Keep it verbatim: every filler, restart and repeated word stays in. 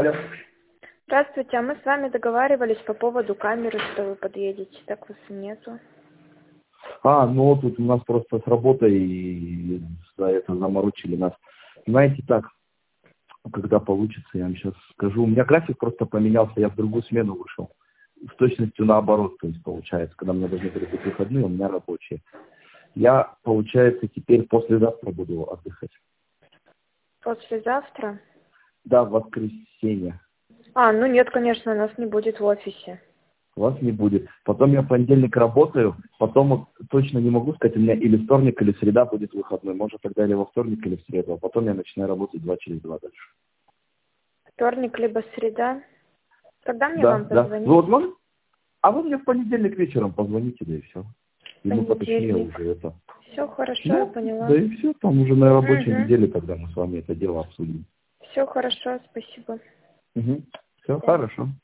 Алло. Здравствуйте, а мы с вами договаривались по поводу камеры, что вы подъедете, так вас нету. А, ну тут у нас просто с работой и за это заморочили нас. Знаете, так, когда получится, я вам сейчас скажу. У меня график просто поменялся, я в другую смену вышел. С точностью наоборот, то есть получается, когда мне должны были быть выходные, у меня рабочие. Я, получается, теперь послезавтра буду отдыхать. Послезавтра? Да, в воскресенье. А, ну нет, конечно, нас не будет в офисе. Вас не будет. Потом я в понедельник работаю, потом вот точно не могу сказать, у меня или вторник, или среда будет выходной. Может тогда или во вторник, или в среду. А потом я начинаю работать два через два дальше. Вторник либо среда. Когда мне Да, вам да. позвонить? Вы вот можете? А вы мне в понедельник вечером позвоните, да и все. И ну поточнее Понедельник. уже это. Все хорошо, Ну, я поняла. да и все, там уже на рабочей Угу. неделе, когда мы с вами это дело обсудим. Все хорошо, спасибо. Угу. Все Да. хорошо.